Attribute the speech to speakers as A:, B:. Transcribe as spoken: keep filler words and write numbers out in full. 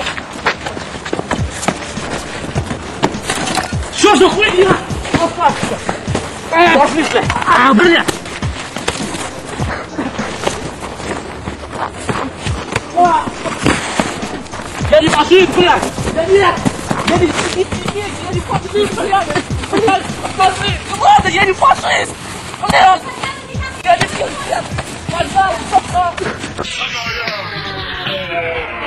A: Что за хуйня? Опасно! Пошли, блядь! А, блядь! Я не фашист, блядь! Да нет! Я не, не, не, я не фашист, блядь! Блядь, скажи! Ладно, я не фашист! Блядь! Я не фашист! Пожалуйста!